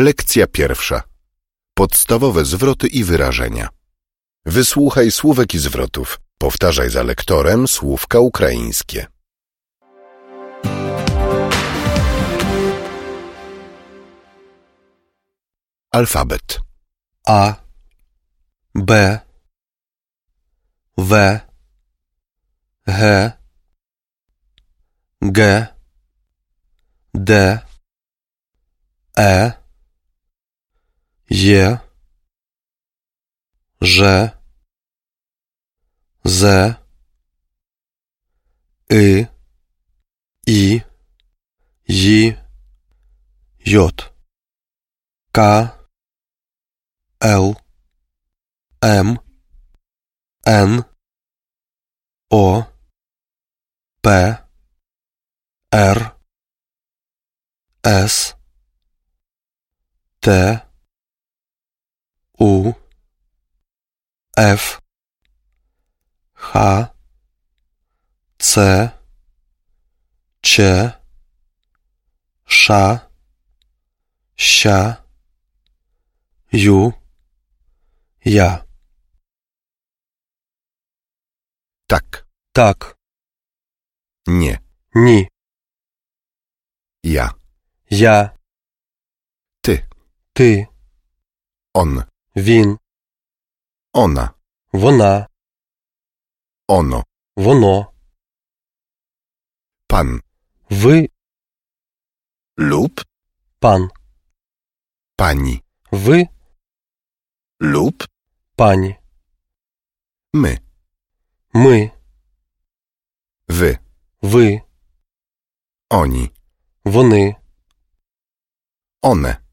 Lekcja pierwsza. Podstawowe zwroty i wyrażenia. Wysłuchaj słówek i zwrotów. Powtarzaj za lektorem słówka ukraińskie. Alfabet. A, B, W, G, G, D, E, J, Ż, Z, Y, I, J, J, K, L, M, N, O, P, R, S, T, U, F, H, C, C, Sz, Sia, Ju, Ja. Tak. Tak. Nie. Ні. Ja. Я. Ty. Ти. On. Він. Ona. Вона. Ono. Воно. Pan. Ви. Lub. Пан. Pani. Ви. Lub. Пані. My. Ми. Wy. Ви. Oni. Вони. One.